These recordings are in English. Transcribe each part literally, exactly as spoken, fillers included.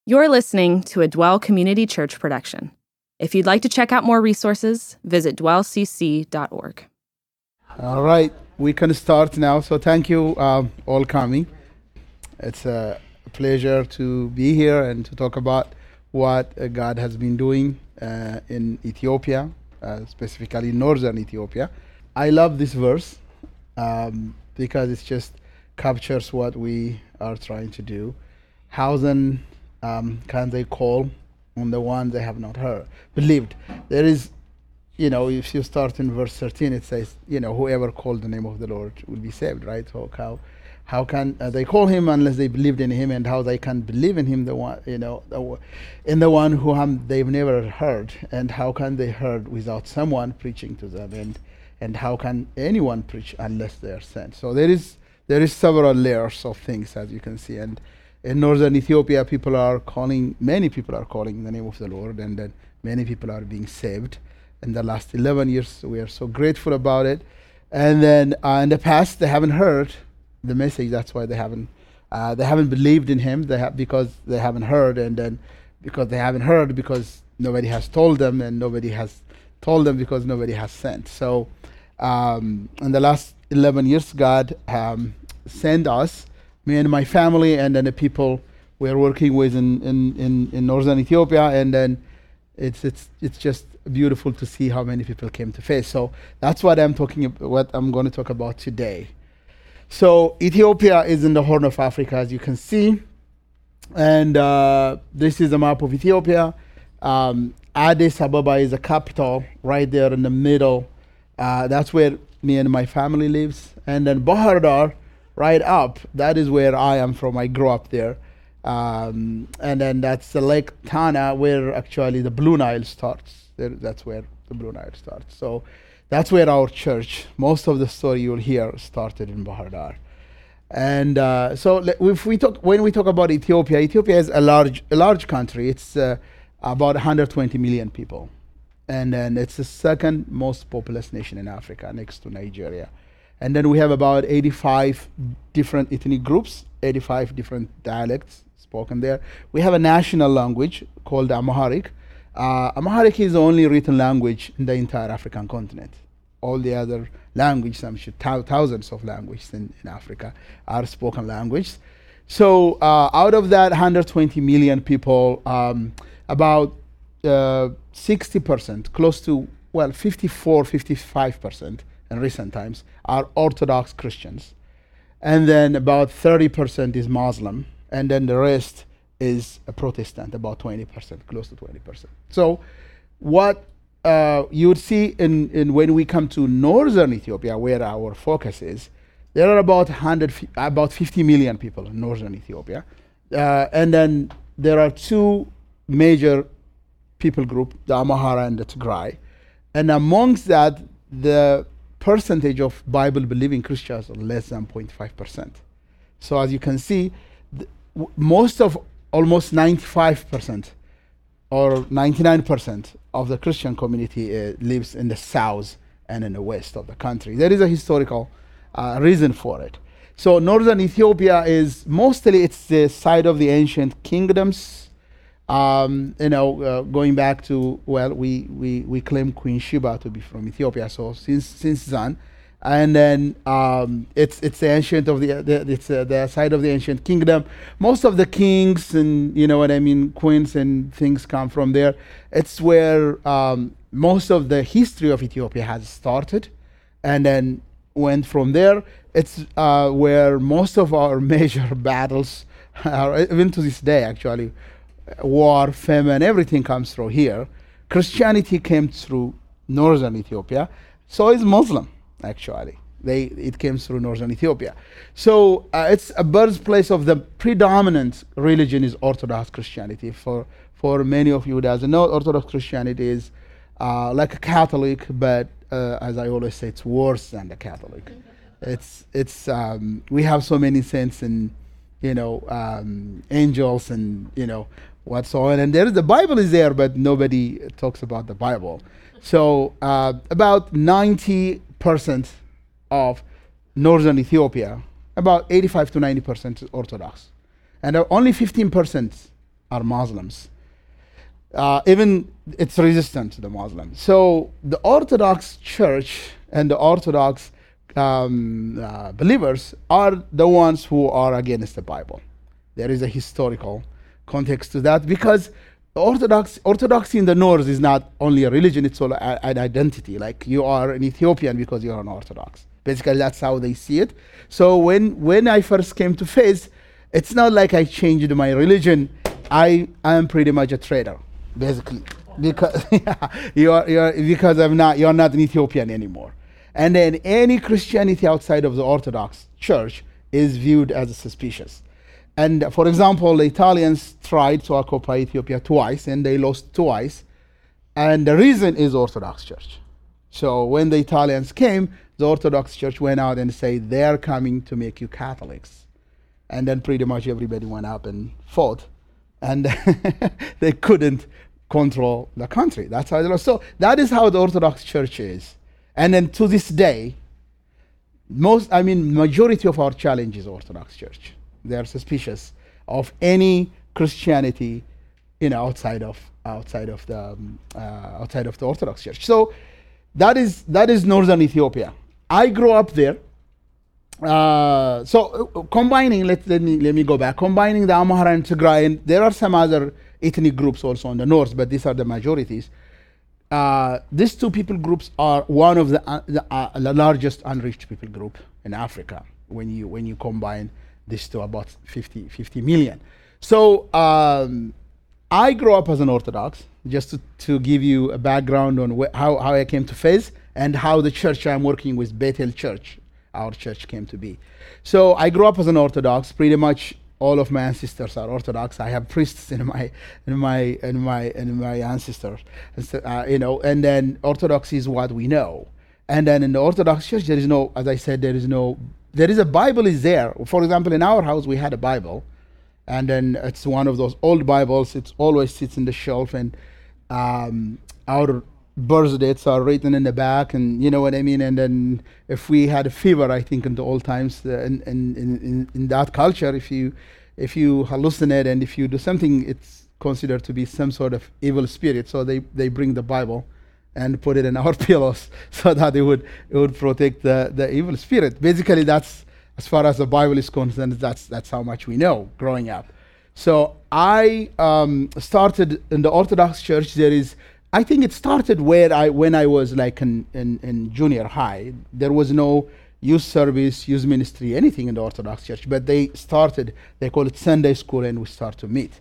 You're listening to a Dwell Community Church production. If you'd like to check out more resources, visit dwell c c dot org. All right, we can start now. So thank you um, all coming. It's a pleasure to be here and to talk about what uh, God has been doing uh, in Ethiopia, uh, specifically northern Ethiopia. I love this verse um, because it just captures what we are trying to do. How then um, can they call on the one they have not heard, believed? There is, you know, if you start in verse thirteen, it says, you know, whoever called the name of the Lord will be saved, right? So how, how can uh, they call him unless they believed in him, and how they can believe in him, the one, you know, the, in the one who um, they've never heard, and how can they heard without someone preaching to them, and and how can anyone preach unless they are sent? So there is there is several layers of things, as you can see, and in northern Ethiopia, people are calling, many people are calling the name of the Lord, and then many people are being saved. In the last eleven years, we are so grateful about it. And then uh, in the past, they haven't heard the message. That's why they haven't uh, they haven't believed in Him. They have because they haven't heard, and then because they haven't heard, because nobody has told them, and nobody has told them because nobody has sent. So um, in the last eleven years, God um, sent us, me and my family, and then the people we're working with in, in, in, in northern Ethiopia, and then it's it's it's just beautiful to see how many people came to faith. So that's what I'm talking about, what I'm going to talk about today. So Ethiopia is in the Horn of Africa, as you can see, and uh, this is a map of Ethiopia. Um, Addis Ababa is the capital, right there in the middle. Uh, that's where me and my family lives, and then Bahir Dar, right up, that is where I am from. I grew up there. Um, and then that's the Lake Tana, where actually the Blue Nile starts. There, that's where the Blue Nile starts. So that's where our church, most of the story you'll hear, started in Bahir Dar. And uh, so if we talk, when we talk about Ethiopia, Ethiopia is a large, a large country. It's uh, about one hundred twenty million people. And then it's the second most populous nation in Africa, next to Nigeria. And then we have about eighty-five different ethnic groups, eighty-five different dialects spoken there. We have a national language called Amharic. Uh, Amharic is the only written language in the entire African continent. All the other languages, I'm sure th- thousands of languages in, in Africa are spoken languages. So uh, out of that one hundred twenty million people, um, about uh, sixty percent, close to, well, fifty-four, fifty-five percent, in recent times, are Orthodox Christians. And then about thirty percent is Muslim, and then the rest is a Protestant, about twenty percent, close to twenty percent. So what uh, you would see in, in when we come to northern Ethiopia, where our focus is, there are about one hundred, about fifty million people in northern Ethiopia. Uh, and then there are two major people groups, the Amhara and the Tigray. And amongst that, the percentage of Bible-believing Christians are less than zero point five percent. So as you can see, th- w- most of, almost ninety-five percent or ninety-nine percent of the Christian community uh, lives in the south and in the west of the country. There is a historical uh, reason for it. So northern Ethiopia is mostly, it's the site of the ancient kingdoms. Um, you know, uh, going back to, well, we, we, we claim Queen Sheba to be from Ethiopia, so since since then, and then um, it's it's the ancient of the, the it's uh, the site of the ancient kingdom. Most of the kings and, you know what I mean, queens and things come from there. It's where um, most of the history of Ethiopia has started, and then went from there. It's uh, where most of our major battles are, even to this day, actually. War, famine, everything comes through here. Christianity came through northern Ethiopia, so is Muslim, actually. They it came through northern Ethiopia. So uh, it's a birthplace of the predominant religion is Orthodox Christianity. For for many of you who doesn't know, Orthodox Christianity is uh, like a Catholic, but uh, as I always say, it's worse than the Catholic. It's it's um, we have so many saints and, you know, um, angels and, you know, what's on, and there is the Bible is there, but nobody talks about the Bible. So uh, about ninety percent of northern Ethiopia, about eighty-five to ninety percent is Orthodox, and uh, only fifteen percent are Muslims. Uh, even it's resistant to the Muslims. So the Orthodox Church and the Orthodox um, uh, believers are the ones who are against the Bible. There is a historical context to that, because Orthodox Orthodoxy in the north is not only a religion, it's also a, an identity. Like you are an Ethiopian because you're an Orthodox. Basically, that's how they see it. So when, when I first came to faith, it's not like I changed my religion. I am pretty much a traitor, basically, because you are, you are because I'm not you're not an Ethiopian anymore. And then any Christianity outside of the Orthodox Church is viewed as suspicious. And for example, the Italians tried to occupy Ethiopia twice, and they lost twice. And the reason is Orthodox Church. So when the Italians came, the Orthodox Church went out and said, they're coming to make you Catholics. And then pretty much everybody went up and fought. And they couldn't control the country. That's how they lost. So that is how the Orthodox Church is. And then to this day, most, I mean, majority of our challenge is Orthodox Church. They are suspicious of any Christianity, you know, outside of outside of the um, uh, outside of the Orthodox Church. So that is that is northern Ethiopia. I grew up there. Uh, so uh, combining, let let me let me go back. Combining the Amhara and Tigray, and there are some other ethnic groups also in the north, but these are the majorities. Uh, these two people groups are one of the uh, the, uh, the largest unreached people group in Africa. When you when you combine this to about fifty, fifty million. So um, I grew up as an Orthodox, just to, to give you a background on wh- how, how I came to faith and how the church I'm working with, Bethel Church, our church came to be. So I grew up as an Orthodox. Pretty much all of my ancestors are Orthodox. I have priests in my in my in my in my ancestors, uh, you know. And then Orthodox is what we know. And then in the Orthodox Church, there is no, as I said, there is no. There is a Bible is there. For example, in our house, we had a Bible. And then it's one of those old Bibles. It always sits in the shelf. And um, our birth dates are written in the back. And you know what I mean? And then if we had a fever, I think in the old times, uh, in, in, in, in that culture, if you if you hallucinate and if you do something, it's considered to be some sort of evil spirit. So they, they bring the Bible and put it in our pillows so that it would it would protect the, the evil spirit. Basically, that's, as far as the Bible is concerned, that's that's how much we know growing up. So I um, started in the Orthodox Church. There is, I think it started where I when I was like in, in, in junior high. There was no youth service, youth ministry, anything in the Orthodox Church. But they started, they call it Sunday school, and we start to meet.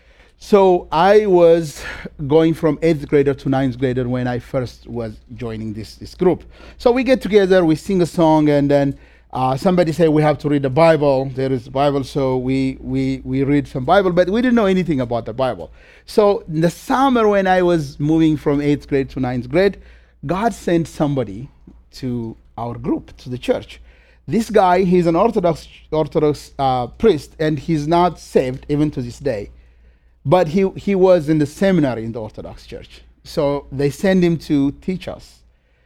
So I was going from eighth grader to ninth grader when I first was joining this, this group. So we get together, we sing a song, and then uh, somebody say we have to read the Bible. There is a Bible, so we, we, we read some Bible, but we didn't know anything about the Bible. So in the summer when I was moving from eighth grade to ninth grade, God sent somebody to our group, to the church. This guy, he's an Orthodox, Orthodox uh, priest, and he's not saved even to this day. But he, he was in the seminary in the Orthodox Church. So they sent him to teach us.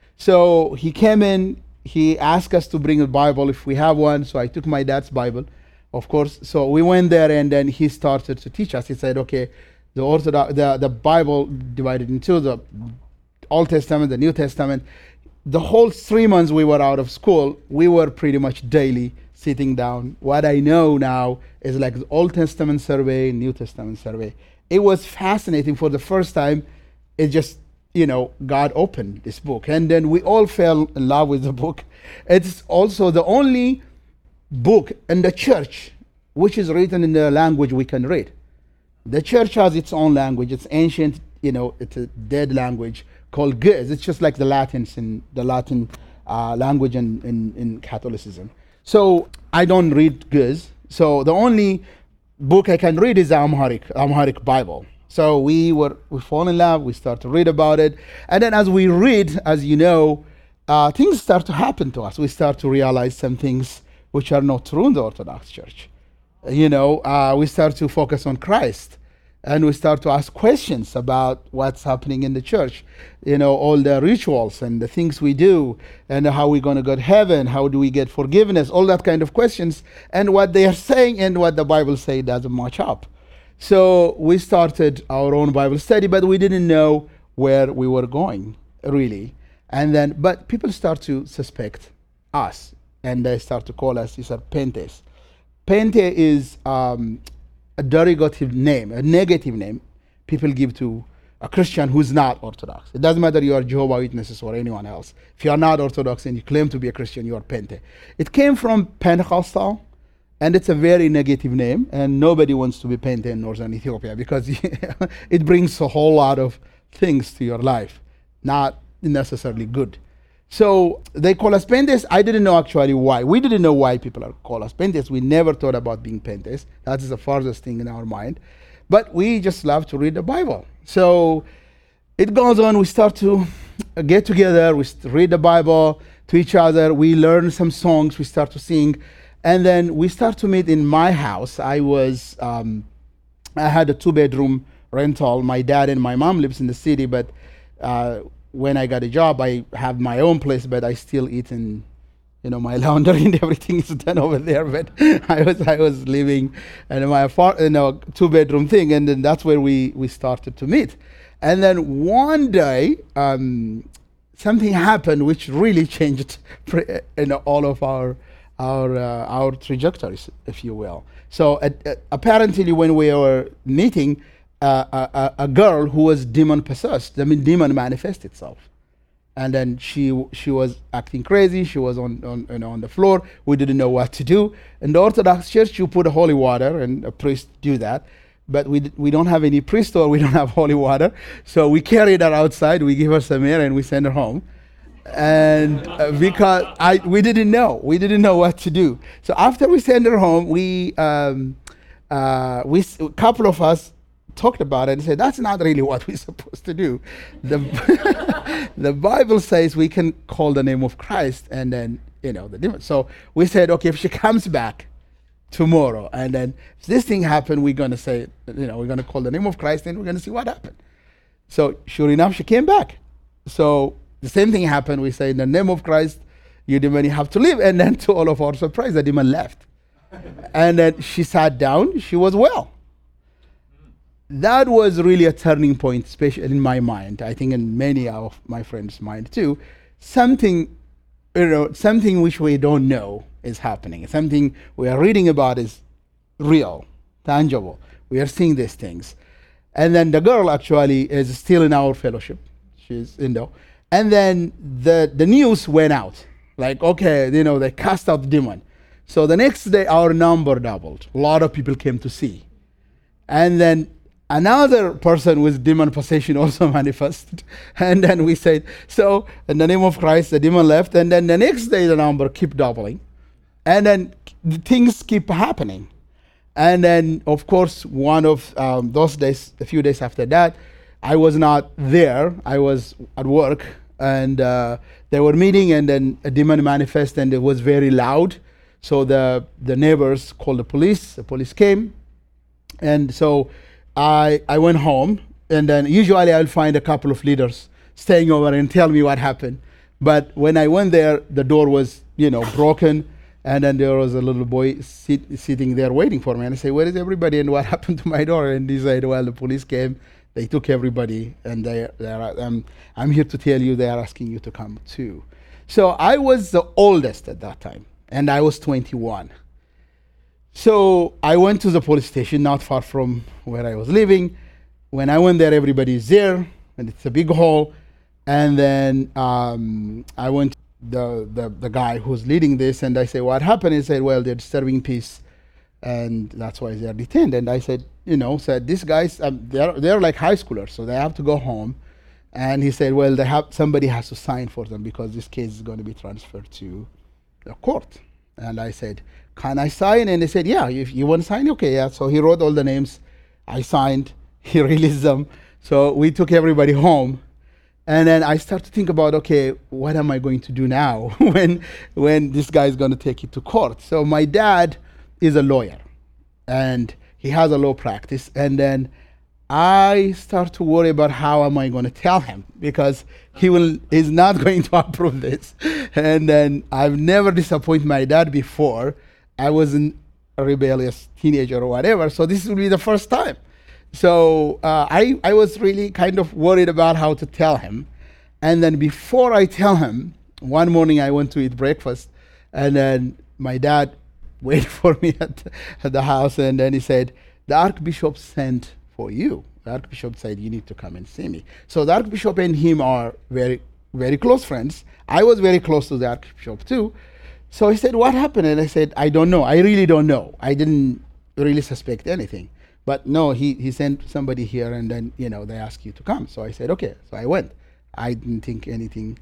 So he came in, he asked us to bring a Bible if we have one. So I took my dad's Bible, of course. So we went there, and then he started to teach us. He said, okay, the Orthodox, the, the Bible divided into the Old Testament, the New Testament. The whole three months we were out of school, we were pretty much daily sitting down. What I know now is like the Old Testament survey, New Testament survey. It was fascinating. For the first time, it just, you know, God opened this book. And then we all fell in love with the book. It's also the only book in the church which is written in the language we can read. The church has its own language. It's ancient, you know, it's a dead language called Ge'ez. It's just like the Latins in the Latin uh, language in, in, in Catholicism. So I don't read Ge'ez. So the only book I can read is the Amharic, Amharic Bible. So we were we fall in love. We start to read about it, and then as we read, as you know, uh, things start to happen to us. We start to realize some things which are not true in the Orthodox Church. You know, uh, we start to focus on Christ. And we start to ask questions about what's happening in the church, you know, all the rituals and the things we do, and how we're going to go to heaven, how do we get forgiveness, all that kind of questions. And what they are saying and what the Bible says doesn't match up. So we started our own Bible study, but we didn't know where we were going, really. And then, but people start to suspect us, and they start to call us, these are Pentes. Pente is um, a derogative name, a negative name people give to a Christian who's not Orthodox. It doesn't matter you are Jehovah's Witnesses or anyone else. If you are not Orthodox and you claim to be a Christian, you are Pente. It came from Pentecostal, and it's a very negative name, and nobody wants to be Pente in northern Ethiopia because it brings a whole lot of things to your life, not necessarily good. So they call us Pentes. I didn't know actually why. We didn't know why people are call us Pentes. We never thought about being Pentes. That is the farthest thing in our mind. But we just love to read the Bible. So it goes on. We start to get together. We read the Bible to each other. We learn some songs. We start to sing. And then we start to meet in my house. I was, um, I had a two-bedroom rental. My dad and my mom lives in the city, but uh, when I got a job, I have my own place, but I still eat in, you know, my laundry and everything is done over there. But I was I was living in my apart, you know, two-bedroom thing, and then that's where we we started to meet. And then one day, um, something happened which really changed, you know, all of our our uh, our trajectories, if you will. So uh, uh, apparently, when we were meeting, Uh, a, a, a girl who was demon possessed, I mean, demon manifest itself, and then she she was acting crazy. She was on on you know, on the floor. We didn't know what to do. In the Orthodox Church, you put holy water, and a priest do that. But we d- we don't have any priest, or we don't have holy water, so we carried her outside. We give her some air, and we send her home. And uh, because I we didn't know, we didn't know what to do. So after we send her home, we um, uh, we a couple of us talked about it and said, that's not really what we're supposed to do. The the Bible says we can call the name of Christ and then, you know, the demon. So we said, okay, if she comes back tomorrow and then if this thing happened, we're going to say, you know, we're going to call the name of Christ and we're going to see what happened. So sure enough, she came back. So the same thing happened. We say, in the name of Christ, you demon, you have to leave. And then to all of our surprise, the demon left. And then she sat down. She was well. That was really a turning point, especially in my mind. I think in many of my friends' mind too. Something, you know, something which we don't know is happening. Something we are reading about is real, tangible. We are seeing these things. And then the girl actually is still in our fellowship. She's, you know. And then the, the news went out. Like, okay, you know, they cast out the demon. So the next day, our number doubled. A lot of people came to see. And then another person with demon possession also manifested. And then we said, so in the name of Christ, the demon left. And then the next day, the number kept doubling. And then the things keep happening. And then, of course, one of um, those days, a few days after that, I was not there. I was at work. And uh, they were meeting, and then a demon manifested, and it was very loud. So the, the neighbors called the police. The police came. And so I, I went home, and then usually I'll find a couple of leaders staying over and tell me what happened. But when I went there, the door was, you know, broken, and then there was a little boy sit, sitting there waiting for me. And I said, where is everybody, and what happened to my door? And he said, well, the police came, they took everybody, and they, they are, um, I'm here to tell you they are asking you to come too. So I was the oldest at that time, and I was twenty-one. So I went to the police station, not far from where I was living. When I went there, everybody is there, and it's a big hall. And then um, I went to the, the, the guy who's leading this, and I said, what happened? He said, well, they're disturbing peace, and that's why they're detained. And I said, you know, said these guys, um, they're, they're like high schoolers, so they have to go home. And he said, well, they have somebody has to sign for them because this case is going to be transferred to the court. And I said, can I sign? And he said, yeah, if you want to sign, okay, yeah. So he wrote all the names. I signed. He released them. So we took everybody home. And then I start to think about, okay, what am I going to do now when when this guy is going to take it to court? So my dad is a lawyer, and he has a law practice. And then I start to worry about how am I going to tell him, because he will is not going to approve this. And then I've never disappointed my dad before. I wasn't a rebellious teenager or whatever, so this will be the first time. So uh, I, I was really kind of worried about how to tell him. And then before I tell him, one morning I went to eat breakfast, and then my dad waited for me at, at the house, and then he said, the Archbishop sent for you. The Archbishop said, you need to come and see me. So the Archbishop and him are very, very close friends. I was very close to the Archbishop too. So he said, what happened? And I said, I don't know. I really don't know. I didn't really suspect anything. But no, he, he sent somebody here, and then, you know, they asked you to come. So I said, okay. So I went. I didn't think anything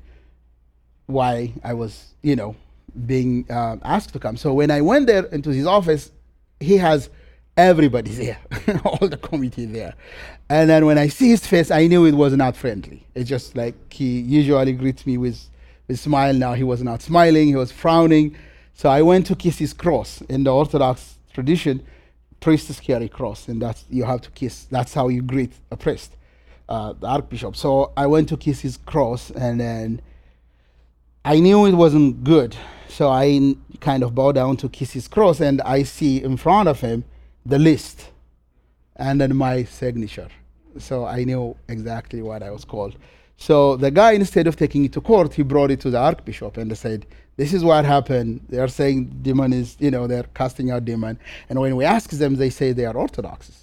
why I was, you know, being uh, asked to come. So when I went there into his office, he has everybody there, all the committee there. And then when I see his face, I knew it was not friendly. It's just like he usually greets me with a smile. Now he was not smiling, he was frowning. So I went to kiss his cross. In the Orthodox tradition, priests carry cross, and that's, you have to kiss. That's how you greet a priest, uh, the Archbishop. So I went to kiss his cross, and then I knew it wasn't good. So I n- kind of bow down to kiss his cross, and I see in front of him the list and then my signature. So I knew exactly what I was called. So the guy, instead of taking it to court, he brought it to the Archbishop, and they said, this is what happened. They are saying demon is, you know, they're casting out demon. And when we ask them, they say they are Orthodox.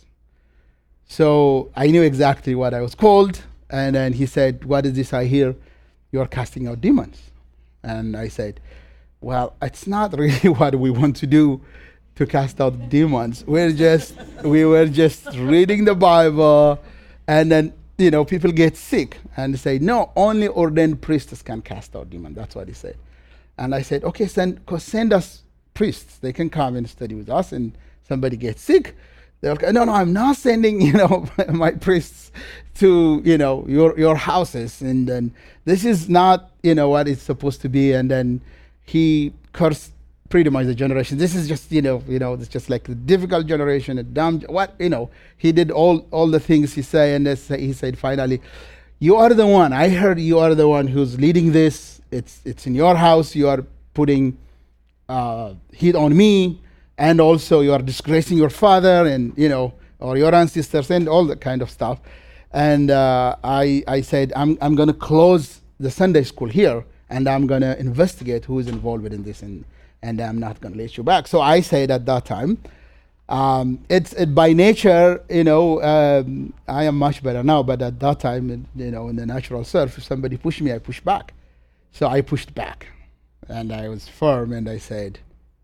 So I knew exactly what I was called. And then he said, what is this I hear? You're casting out demons. And I said, well, it's not really what we want to do, to cast out demons. We're just, we were just reading the Bible, and then, you know, people get sick, and they say, no, only ordained priests can cast out demons. That's what he said. And I said, okay, send, send us priests. They can come and study with us, and somebody gets sick. They're like, no, no, I'm not sending, you know, my priests to, you know, your your houses. And then this is not, you know, what it's supposed to be. And then he cursed pretty much the generation. This is just, you know, you know, it's just like a difficult generation, a dumb, what, you know, he did all, all the things he said, and this, he said, finally, you are the one. I heard you are the one who's leading this. It's, it's in your house. You are putting uh, heat on me, and also you are disgracing your father, and, you know, or your ancestors, and all that kind of stuff. And uh, I, I said, I'm, I'm going to close the Sunday school here, and I'm going to investigate who is involved in this, and, and I'm not going to let you back. So I said at that time, um, it's it, by nature, you know, um, I am much better now, but at that time, it, you know, in the natural self, if somebody pushed me, I pushed back. So I pushed back, and I was firm, and I said,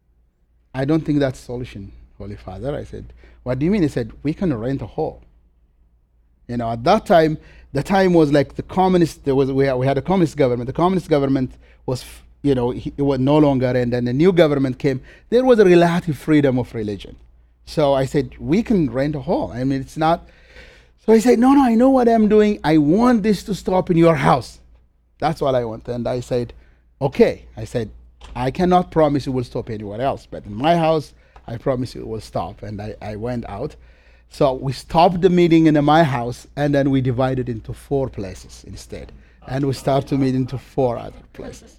I don't think that's a solution, Holy Father. I said, what do you mean? He said, we can rent a hall. You know, at that time, the time was like the communist, there was, we had, we had a communist government. The communist government was, you know, it was no longer, and then the new government came. There was a relative freedom of religion. So I said, we can rent a hall. I mean, it's not. So he said, no, no, I know what I'm doing. I want this to stop in your house. That's what I want. And I said, okay. I said, I cannot promise it will stop anywhere else, but in my house, I promise it will stop. And I, I went out. So we stopped the meeting in my house, and then we divided into four places instead. And we started to meet into four other places.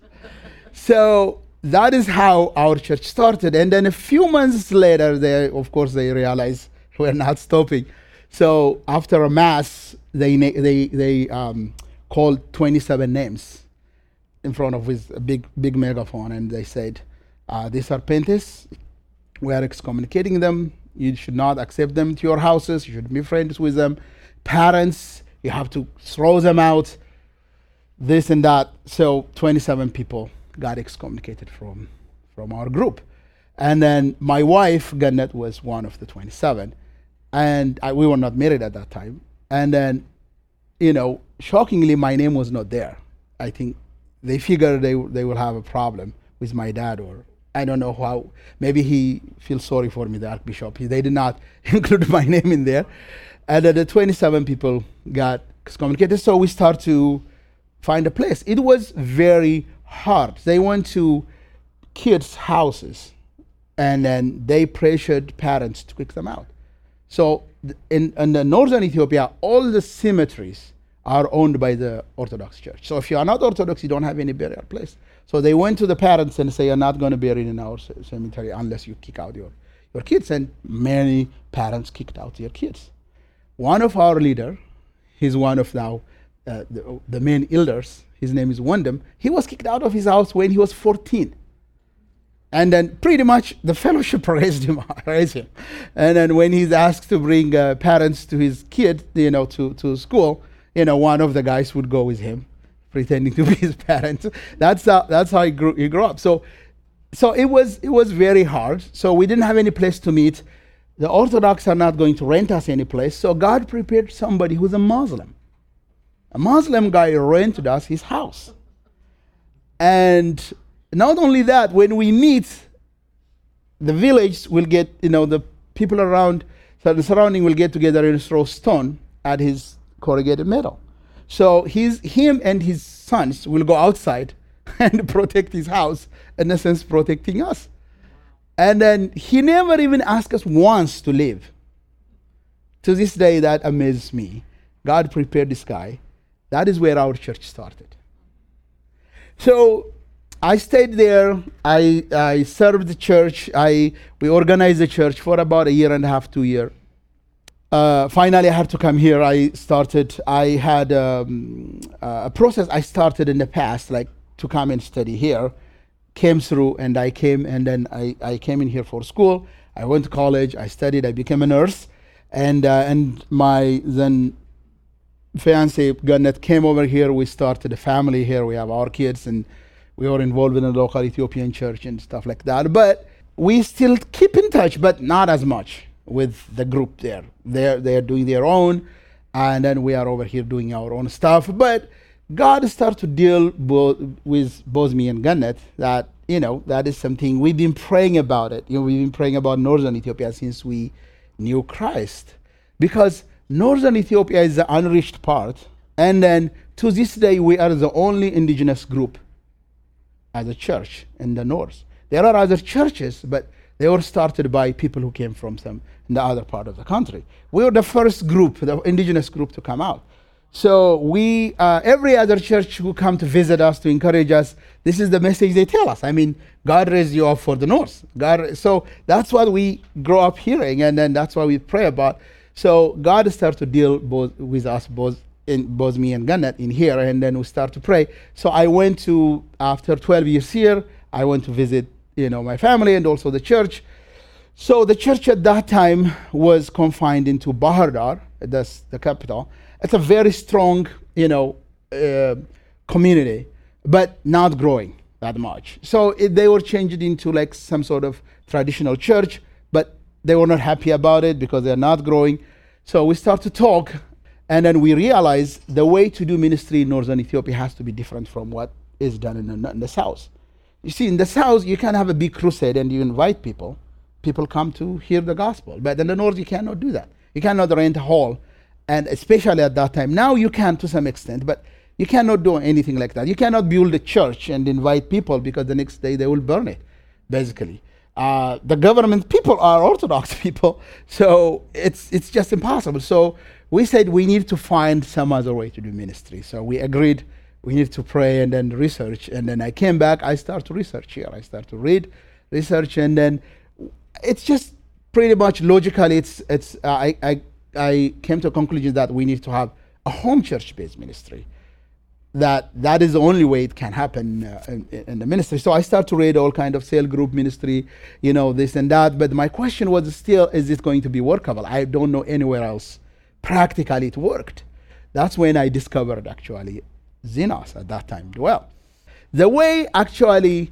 So that is how our church started. And then a few months later, they, of course, they realized we're not stopping. So after a mass, they they they um, called twenty-seven names in front of with a big big megaphone, and they said, uh, "These are Pentes. We are excommunicating them. You should not accept them to your houses. You should be friends with them. Parents, you have to throw them out. This and that." So twenty-seven people got excommunicated from from our group. And then my wife, Gannet, was one of the twenty-seven. And I, we were not married at that time. And then, you know, shockingly, my name was not there. I think they figured they they will have a problem with my dad, or I don't know how. Maybe he feels sorry for me, the Archbishop. He, they did not include my name in there. And then the twenty-seven people got excommunicated. So we start to find a place. It was very hard. They went to kids' houses, and then they pressured parents to kick them out. So in, in the northern Ethiopia, all the cemeteries are owned by the Orthodox Church. So if you are not Orthodox, you don't have any burial place. So they went to the parents and say, you're not going to bury in our c- cemetery unless you kick out your, your kids. And many parents kicked out their kids. one of our leader, he's one of now uh, the, the main elders, his name is Wyndham, he was kicked out of his house when he was fourteen. And then pretty much the fellowship raised him, raised him. And then when he's asked to bring uh, parents to his kid, you know, to, to school, you know, one of the guys would go with him, pretending to be his parents. That's how, that's how he grew, he grew up. So, so it was, it was very hard. So we didn't have any place to meet. The Orthodox are not going to rent us any place. So God prepared somebody who's a Muslim. A Muslim guy rented us his house. And not only that, when we meet, the village will get, you know, the people around, so the surrounding will get together and throw stone at his corrugated metal. So he's, him and his sons will go outside and protect his house, in a sense protecting us. And then he never even asked us once to leave. To this day, that amazes me. God prepared this guy. That is where our church started. So I stayed there. I I served the church. I we organized the church for about a year and a half, two years. Uh, finally, I had to come here. I started. I had um, a process I started in the past, like to come and study here. Came through, and I came, and then I, I came in here for school. I went to college. I studied. I became a nurse, and uh, and my then fiance Gannet came over here. We started a family here. We have our kids, and we were involved in a local Ethiopian church and stuff like that. But we still keep in touch, but not as much with the group there. They're, they're doing their own, and then we are over here doing our own stuff. But God started to deal bo- with both me and Gannet that, you know, that is something we've been praying about it. You know, we've been praying about Northern Ethiopia since we knew Christ. Because Northern Ethiopia is the unreached part, and then to this day we are the only indigenous group as a church in the north. There are other churches, but they were started by people who came from some in the other part of the country. We were the first group, the indigenous group, to come out. So we, uh, every other church who come to visit us, to encourage us, this is the message they tell us. I mean, God raised you up for the north. God, so that's what we grow up hearing, and then that's what we pray about. So God started to deal both with us, both in both me and Gannet in here, and then we start to pray. So I went to, after twelve years here, I went to visit, you know, my family and also the church. So the church at that time was confined into Bahir Dar, that's the capital. It's a very strong, you know, uh, community, but not growing that much. So it, they were changed into like some sort of traditional church, but they were not happy about it because they're not growing. So we start to talk. And then we realize the way to do ministry in Northern Ethiopia has to be different from what is done in the, in the south. You see, in the south, you can have a big crusade and you invite people. People come to hear the gospel. But in the north, you cannot do that. You cannot rent a hall. And especially at that time. Now you can to some extent, but you cannot do anything like that. You cannot build a church and invite people because the next day they will burn it, basically. Uh, the government people are Orthodox people, so it's it's just impossible. So we said we need to find some other way to do ministry. So we agreed we need to pray and then research. And then I came back, I started to research here. I started to read, research, and then it's just pretty much logically, it's, it's uh, I, I, I came to a conclusion that we need to have a home church-based ministry. That that is the only way it can happen uh, in, in the ministry. So I start to read all kind of cell group ministry, you know, this and that. But my question was still, is it going to be workable? I don't know anywhere else. Practically it worked. That's when I discovered actually Xenos at that time. Well, the way actually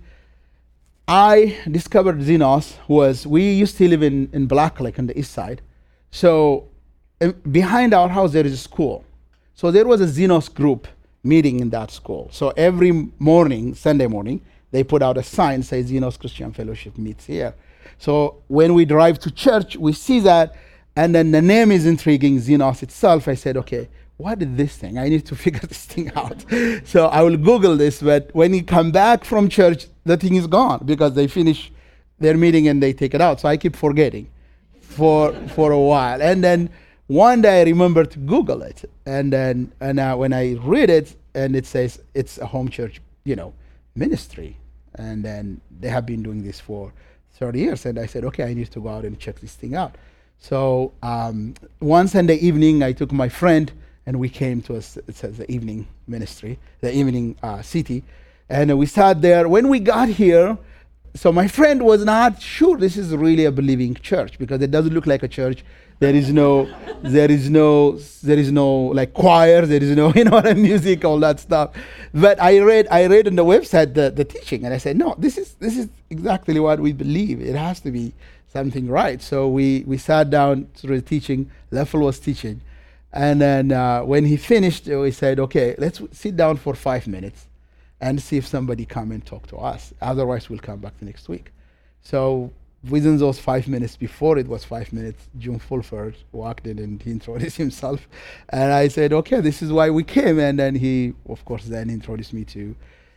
I discovered Xenos was we used to live in, in Black Lake on the east side. So uh, behind our house there is a school. So there was a Xenos group meeting in that school. So every morning, Sunday morning, they put out a sign saying Xenos Christian Fellowship meets here. So when we drive to church, we see that, and then the name is intriguing, Xenos itself. I said, okay, what is this thing? I need to figure this thing out. So I will Google this, but when you come back from church, the thing is gone because they finish their meeting and they take it out. So I keep forgetting for for a while. And then one day I remember to Google it, and then and uh, when I read it, and it says it's a home church, you know, ministry, and then they have been doing this for thirty years, and I said, okay, I need to go out and check this thing out. So um, one Sunday evening, I took my friend, and we came to a, s- it's a- the evening ministry, the evening uh, city, and uh, we sat there. When we got here, so my friend was not sure this is really a believing church because it doesn't look like a church. There is no, there is no, there is no like choir. There is no, you know, music, all that stuff. But I read, I read on the website the, the teaching, and I said, no, this is this is exactly what we believe. It has to be something right. So we we sat down through the teaching. Leffel was teaching, and then uh, when he finished, uh, we said, okay, let's w- sit down for five minutes, and see if somebody come and talk to us. Otherwise, we'll come back the next week. So within those five minutes, before it was five minutes, June Fulford walked in and he introduced himself. And I said, okay, this is why we came. And then he, of course, then introduced me to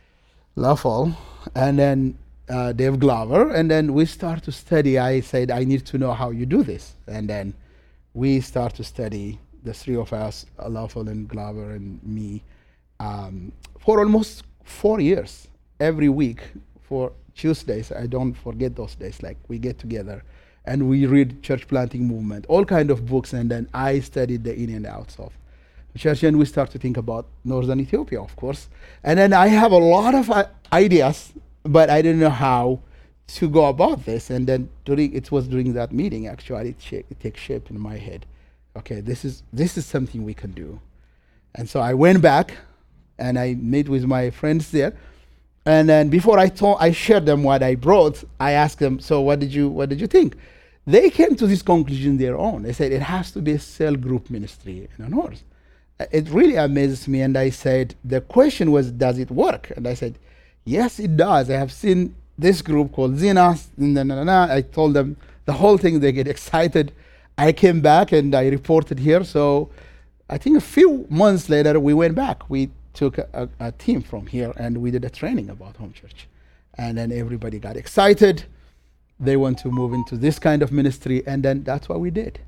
Leffel and then uh, Dave Glover. And then we start to study. I said, I need to know how you do this. And then we start to study, the three of us, Leffel and Glover and me, um, for almost four years, every week for Tuesdays. I don't forget those days. Like we get together and we read church planting movement, all kind of books, and then I studied the in and outs of church, and we start to think about northern Ethiopia, of course. And then I have a lot of uh, ideas, but I didn't know how to go about this. And then during it was during that meeting actually it, sh- it takes shape in my head. Okay, this is this is something we can do. And so I went back and I met with my friends there. And then before I told, I shared them what I brought, I asked them, so what did you what did you think? They came to this conclusion their own. They said it has to be a cell group ministry in the north. It really amazes me. And I said, the question was, does it work? And I said, yes, it does. I have seen this group called Zinas. And then I told them the whole thing. They get excited. I came back and I reported here. So I think a few months later, we went back. We took a, a, a team from here and we did a training about home church. And then everybody got excited. They want to move into this kind of ministry. And then that's what we did.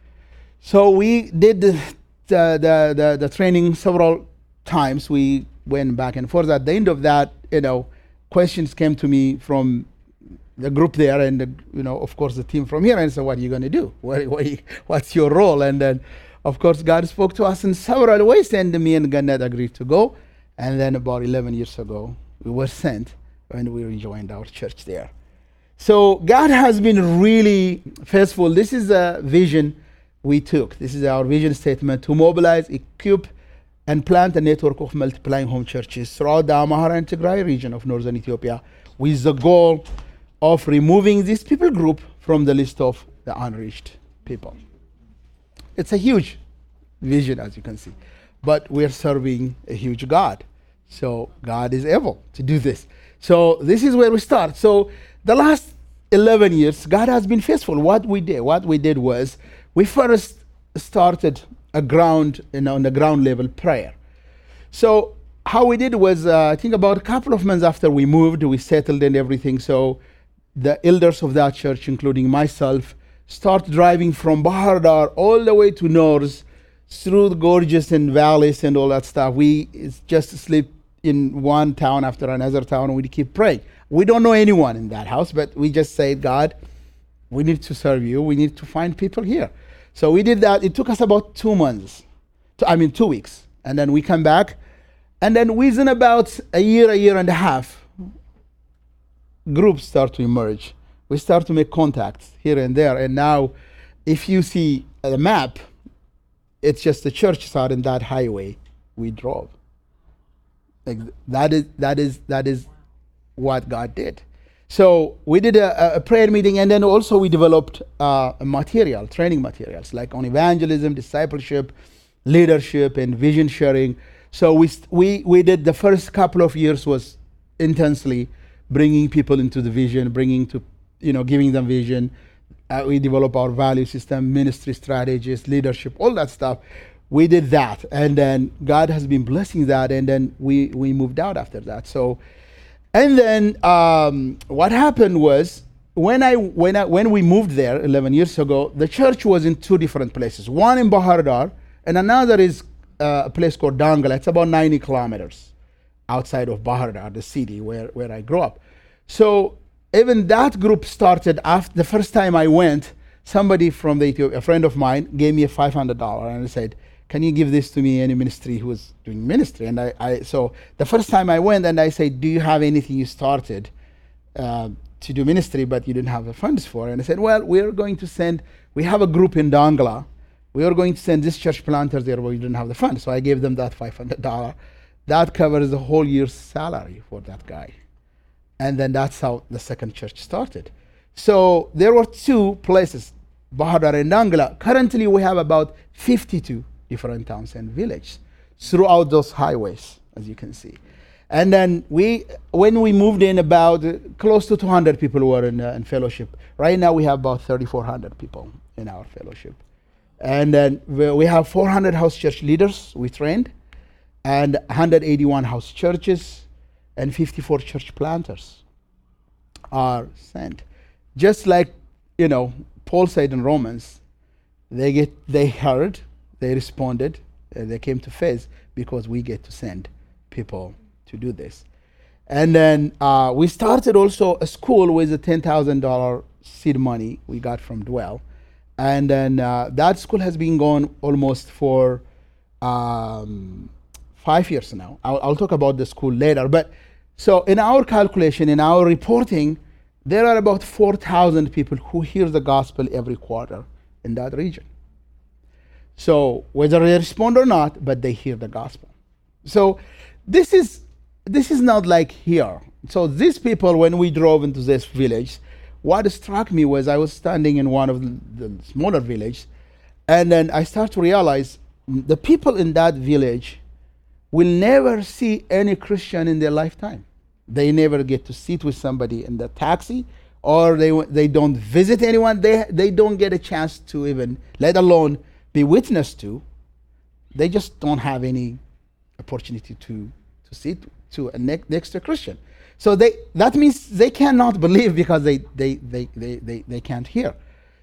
So we did the, the, the, the, the training several times. We went back and forth. At the end of that, you know, questions came to me from the group there and, the, you know, of course, the team from here. And so what are you going to do? What, what, what's your role? And then, of course, God spoke to us in several ways, and me and Gannett agreed to go. And then about eleven years ago, we were sent and we rejoined our church there. So God has been really faithful. This is a vision we took. This is our vision statement: to mobilize, equip, and plant a network of multiplying home churches throughout the Amhara and Tigray region of northern Ethiopia, with the goal of removing this people group from the list of the unreached people. It's a huge vision, as you can see, but we're serving a huge God. So God is able to do this. So this is where we start. So the last eleven years, God has been faithful. What we did, what we did was we first started a ground, you know, on the ground level prayer. So how we did was, uh, I think about a couple of months after we moved, we settled and everything. So the elders of that church, including myself, start driving from Bahar Dar all the way to north through the gorges and valleys and all that stuff. We just sleep in one town after another town and we keep praying. We don't know anyone in that house, but we just say, God, we need to serve you. We need to find people here. So we did that. It took us about two months, two, I mean two weeks. And then we come back. And then within about a year, a year and a half, groups start to emerge. We start to make contacts here and there. And now, if you see the map, it's just the church side in that highway we drove. Like that is that is that is what God did. So we did a, a prayer meeting, and then also we developed uh, material, training materials, like on evangelism, discipleship, leadership, and vision sharing. So we we we did the first couple of years was intensely bringing people into the vision, bringing to you know, giving them vision. Uh, we develop our value system, ministry strategies, leadership, all that stuff. We did that, and then God has been blessing that, and then we we moved out after that. So, and then um, what happened was when I when I when we moved there eleven years ago, the church was in two different places. One in Bahar Dar, and another is uh, a place called Dangala. It's about ninety kilometers outside of Bahar Dar, the city where where I grew up. So even that group started after the first time I went, somebody from the Ethiopia, a friend of mine, gave me a five hundred dollars and said, can you give this to me, any ministry who was doing ministry? And I, I so the first time I went and I said, do you have anything you started uh, to do ministry but you didn't have the funds for? And I said, well, we're going to send, we have a group in Dongla. We are going to send this church planters there, but we didn't have the funds. So I gave them that five hundred dollars. That covers the whole year's salary for that guy. And then that's how the second church started. So there were two places, Bahadar and Dongla. Currently we have about fifty-two different towns and villages throughout those highways, as you can see. And then we, when we moved in, about uh, close to two hundred people were in, uh, in fellowship. Right now we have about thirty-four hundred people in our fellowship. And then we, we have four hundred house church leaders we trained, and one hundred eighty-one house churches, and fifty-four church planters are sent. Just like, you know, Paul said in Romans, they get, they heard, they responded, uh, they came to faith because we get to send people to do this. And then uh, we started also a school with a ten thousand dollars seed money we got from Dwell. And then uh, that school has been going almost for um, five years now. I'll, I'll talk about the school later. But so in our calculation, in our reporting, there are about four thousand people who hear the gospel every quarter in that region. So whether they respond or not, but they hear the gospel. So this is this is not like here. So these people, when we drove into this village, what struck me was I was standing in one of the, the smaller villages, and then I start to realize the people in that village will never see any Christian in their lifetime. They never get to sit with somebody in the taxi, or they they don't visit anyone. They they don't get a chance to even, let alone be witness to. They just don't have any opportunity to to sit to a ne- next to a Christian. So they that means they cannot believe because they they they they they, they can't hear.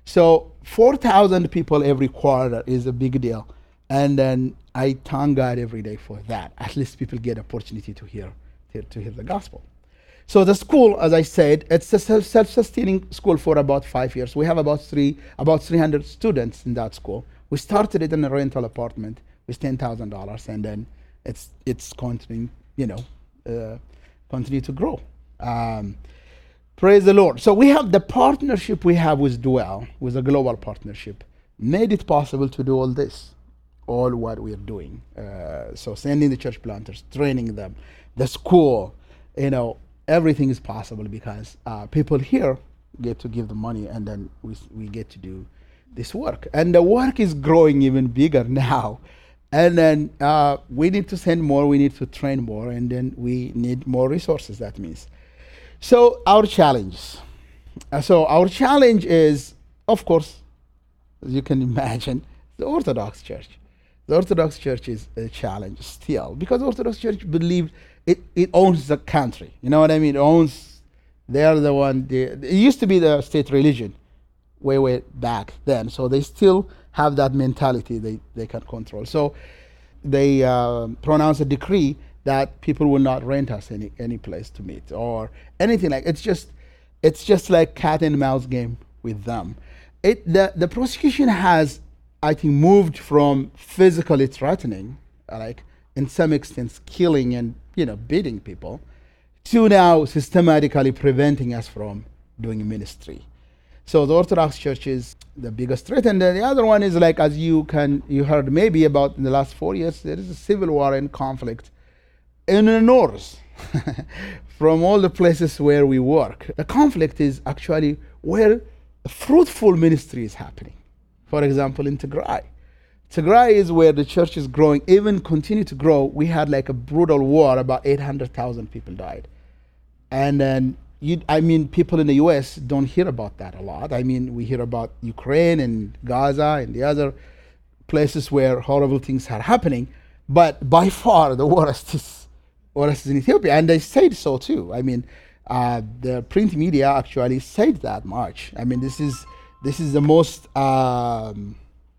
So four thousand people every quarter is a big deal, and then I thank God every day for that. At least people get opportunity to hear to, to hear the gospel. So the school, as I said, it's a self-sustaining school for about five years. We have about three about three hundred students in that school. We started it in a rental apartment with ten thousand dollars, and then it's it's continuing, you know, uh, continue to grow. Um, praise the Lord. So we have the partnership we have with Dwell, with a global partnership, made it possible to do all this, all what we are doing. Uh, so sending the church planters, training them, the school, you know, everything is possible because uh, people here get to give the money, and then we we get to do this work. And the work is growing even bigger now. And then uh, we need to send more, we need to train more, and then we need more resources, that means. So our challenge. Uh, so our challenge is, of course, as you can imagine, the Orthodox Church. The Orthodox Church is a challenge still, because the Orthodox Church believes it, it owns the country. You know what I mean? It owns, they're the one, they, it used to be the state religion way, way back then. So they still have that mentality they, they can control. So they uh, pronounce a decree that people will not rent us any, any place to meet or anything like. It's just it's just like cat and mouse game with them. It the, the prosecution has, I think, moved from physically threatening, like in some extent killing and, you know, beating people, to now systematically preventing us from doing ministry. So the Orthodox Church is the biggest threat, and the other one is, like, as you can you heard maybe about in the last four years, there is a civil war and conflict in the north from all the places where we work. The conflict is actually where fruitful ministry is happening. For example, in Tigray. Tigray is where the church is growing, even continue to grow. We had like a brutal war, about eight hundred thousand people died. And then You, I mean, people in the U S don't hear about that a lot. I mean, we hear about Ukraine and Gaza and the other places where horrible things are happening. But by far, the worst is, worst is in Ethiopia. And they said so too. I mean, uh, the print media actually said that much. I mean, this is this is the most um,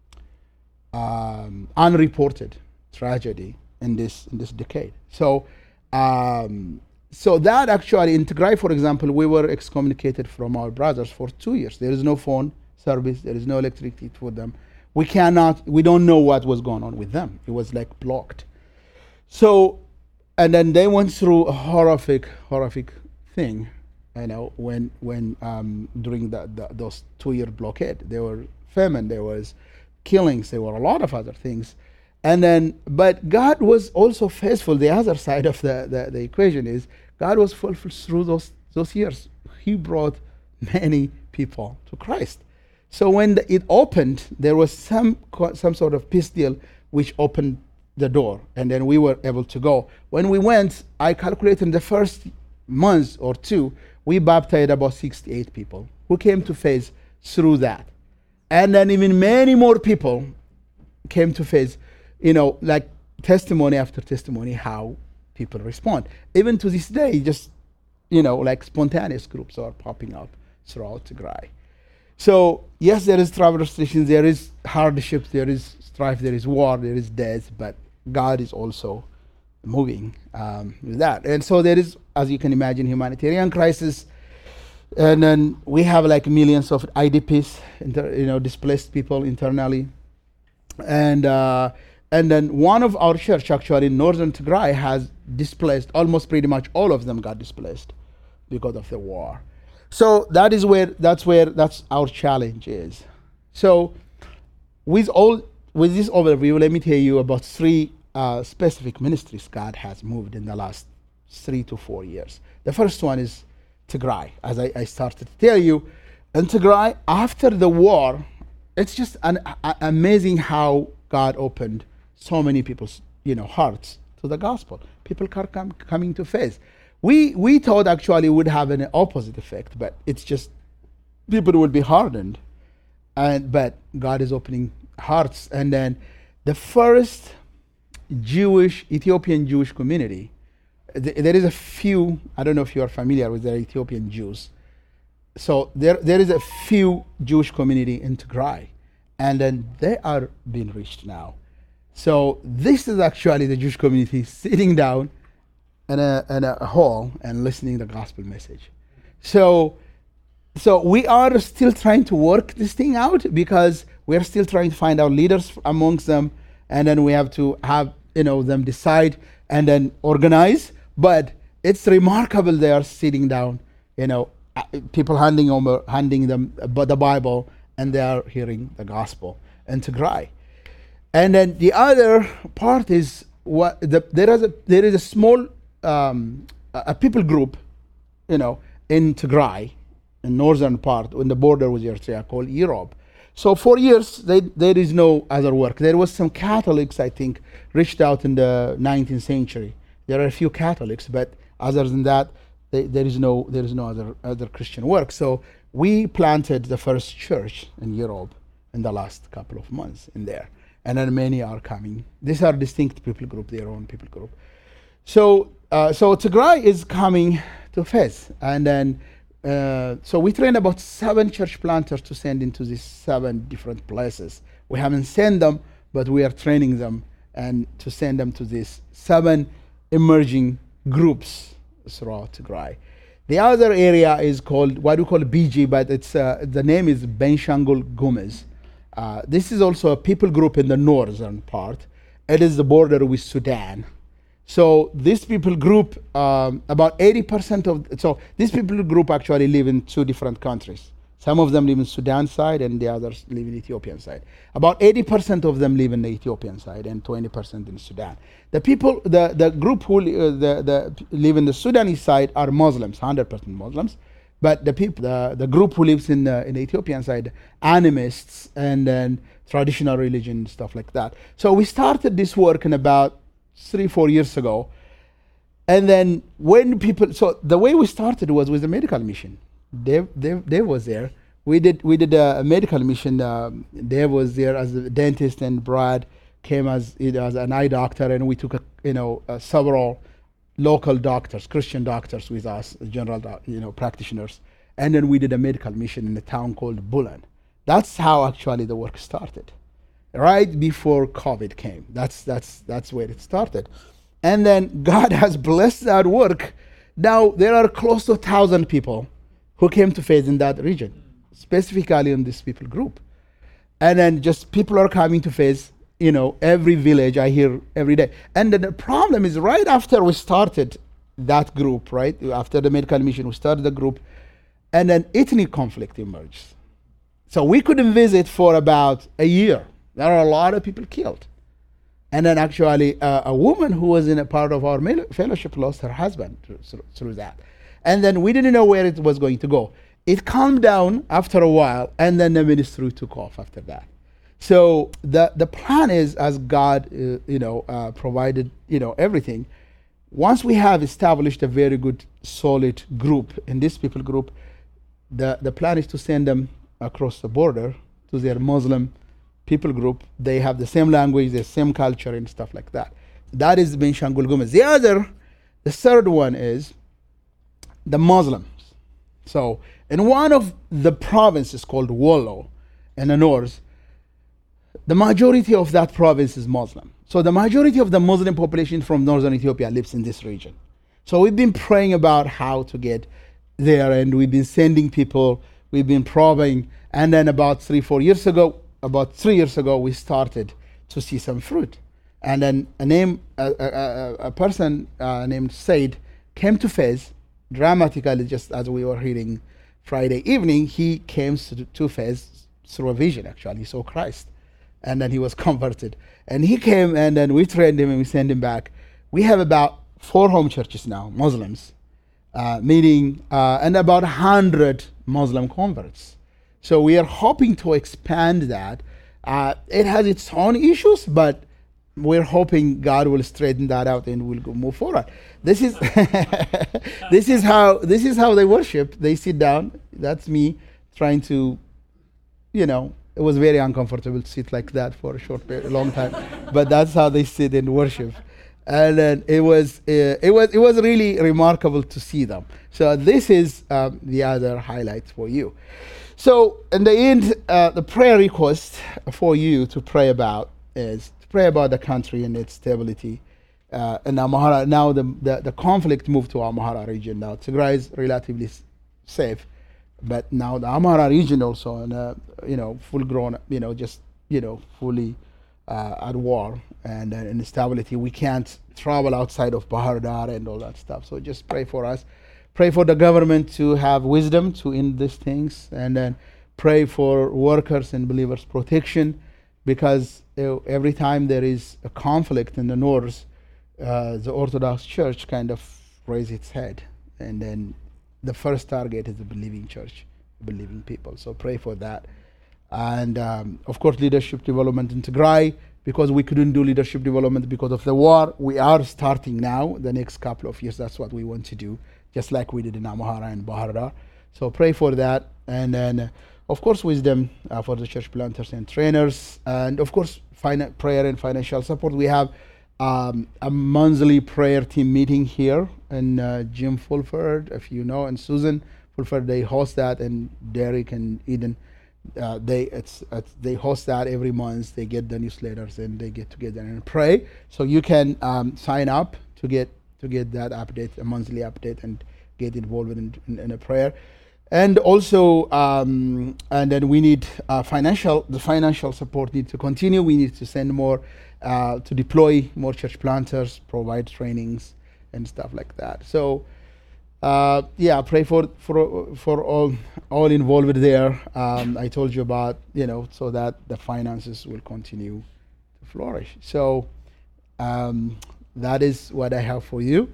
um, unreported tragedy in this in this decade. So. Um, So that actually, in Tigray, for example, we were excommunicated from our brothers for two years. There is no phone service. There is no electricity for them. We cannot, we don't know what was going on with them. It was like blocked. So, and then they went through a horrific, horrific thing, you know, when, when um, during the, the, those two-year blockade. There were famine, there was killings, there were a lot of other things. And then, but God was also faithful. The other side of the, the, the equation is God was faithful through those, those years. He brought many people to Christ. So when the, it opened, there was some some sort of peace deal which opened the door, and then we were able to go. When we went, I calculated in the first month or two, we baptized about sixty-eight people who came to faith through that. And then even many more people came to faith, you know, like testimony after testimony, how people respond. Even to this day, just, you know, like spontaneous groups are popping up throughout Tigray. So, yes, there is travel restrictions, there is hardships, there is strife, there is war, there is death, but God is also moving um, with that. And so there is, as you can imagine, humanitarian crisis. And then we have like millions of I D Ps, inter, you know, displaced people internally. And uh, and then one of our church, actually, in northern Tigray, has displaced, almost pretty much all of them got displaced because of the war. So that is where that's where that's our challenge is. So with all with this overview, let me tell you about three uh, specific ministries God has moved in the last three to four years. The first one is Tigray, as I, I started to tell you. In Tigray, after the war, it's just an, a, amazing how God opened so many people's you know hearts to the gospel. People are come, coming to faith. We we thought actually would have an opposite effect, but it's just people would be hardened, and but God is opening hearts. And then the first Jewish Ethiopian Jewish community, th- there is a few. I don't know if you are familiar with the Ethiopian Jews. So there there is a few Jewish community in Tigray, and then they are being reached now. So this is actually the Jewish community sitting down in a, in a hall and listening to the gospel message. So, so we are still trying to work this thing out because we are still trying to find our leaders amongst them, and then we have to have you know them decide and then organize. But it's remarkable they are sitting down, you know, people handing over, handing them the Bible, and they are hearing the gospel in Tigray. And then the other part is what the, there is a there is a small Um, a people group, you know, in Tigray, in northern part, in the border with Eritrea, called Europe. So for years, they, there is no other work. There was some Catholics, I think, reached out in the nineteenth century. There are a few Catholics, but other than that, they, there is no there is no other other Christian work. So we planted the first church in Europe in the last couple of months in there, and then many are coming. These are distinct people group, their own people group. So. Uh, so Tigray is coming to faith, and then uh, so we trained about seven church planters to send into these seven different places. We haven't sent them, but we are training them and to send them to these seven emerging groups throughout Tigray. The other area is called what we call B G, but it's uh, the name is Benshangul Gumuz. Uh, this is also a people group in the northern part. It is the border with Sudan. So this people group, um, about eighty percent of, so this people group actually live in two different countries. Some of them live in Sudan side and the others live in Ethiopian side. About eighty percent of them live in the Ethiopian side and twenty percent in Sudan. The people, the, the group who uh, the, the live in the Sudanese side are Muslims, one hundred percent Muslims. But the people, the, the group who lives in the, in the Ethiopian side, animists and then traditional religion, stuff like that. So we started this work in about three, four years ago. And then when people, so the way we started was with a medical mission. Dave, Dave, Dave was there. We did we did a, a medical mission. Um, Dave was there as a dentist, and Brad came as you know, as an eye doctor, and we took a, you know uh, several local doctors, Christian doctors, with us, general doc, you know practitioners, and then we did a medical mission in a town called Bulan. That's how actually the work started. Right before COVID came. That's that's that's where it started. And then God has blessed that work. Now there are close to a thousand people who came to faith in that region specifically on this people group. And then just people are coming to face, you know, every village I hear every day. And then the problem is right after we started that group, right, after the medical mission, we started the group, and then ethnic conflict emerged. So we couldn't visit for about a year. There are a lot of people killed. And then actually uh, a woman who was in a part of our fellowship lost her husband through, through that. And then we didn't know where it was going to go. It calmed down after a while, and then the ministry took off after that. So the, the plan is, as God uh, you know, uh, provided you know, everything, once we have established a very good, solid group in this people group, the, the plan is to send them across the border to their Muslim people group. They have the same language, the same culture and stuff like that. That is Benshangul Gumuz. The other, the third one is the Muslims. So in one of the provinces called Wollo in the north, the majority of that province is Muslim. So the majority of the Muslim population from northern Ethiopia lives in this region. So we've been praying about how to get there, and we've been sending people, we've been probing, and then about three, four years ago, about three years ago, we started to see some fruit. And then a name, a, a, a person uh, named Said came to Fez, dramatically, just as we were hearing Friday evening. He came to, to Fez through a vision, actually. He saw Christ. And then he was converted. And he came, and then we trained him and we sent him back. We have about four home churches now, Muslims, uh, meeting, uh, and about one hundred Muslim converts. So we are hoping to expand that. Uh, it has its own issues, but we're hoping God will straighten that out and we'll go move forward. This is this is how this is how they worship. They sit down. That's me trying to, you know, it was very uncomfortable to sit like that for a short period, a long time, but that's how they sit and worship. And then it was uh, it was it was really remarkable to see them. So this is um, the other highlight for you. So in the end, uh, the prayer request for you to pray about is to pray about the country and its stability. Uh, in Amhara, now the, the the conflict moved to Amhara region. Now Tigray is relatively s- safe. But now the Amhara region also, and uh, you know, full grown, you know, just you know, fully uh, at war and uh, instability. We can't travel outside of Bahar Dar and all that stuff. So just pray for us. Pray for the government to have wisdom to end these things, and then pray for workers and believers' protection, because uh, every time there is a conflict in the north, uh, the Orthodox Church kind of raises its head, and then the first target is the believing church, believing people. So pray for that. And um, of course, leadership development in Tigray, because we couldn't do leadership development because of the war. We are starting now, the next couple of years. That's what we want to do, just like we did in Amhara and Bahar Dar. So pray for that. And then, uh, of course, wisdom uh, for the church planters and trainers. And of course, fin- prayer and financial support. We have Um, a monthly prayer team meeting here in uh, Jim Fulford, if you know, and Susan Fulford. They host that, and Derek and Eden, uh, they it's, it's they host that every month. They get the newsletters and they get together and pray. So you can um, sign up to get to get that update, a monthly update, and get involved in, in, in a prayer. And also, um, and then we need uh, financial. The financial support needs to continue. We need to send more. Uh, to deploy more church planters, provide trainings and stuff like that. So, uh, yeah, pray for for for all all involved there. Um, I told you about, you know, so that the finances will continue to flourish. So, um, that is what I have for you.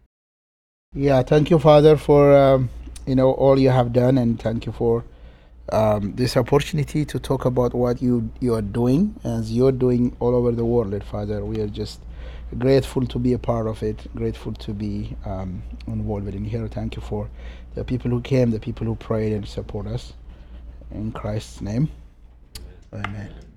Yeah, thank you, Father, for um, you know, all you have done, and thank you for Um, this opportunity to talk about what you you are doing, as you're doing all over the world, Father. We are just grateful to be a part of it, grateful to be um, involved in here. Thank you for the people who came, the people who prayed and support us. In Christ's name, amen.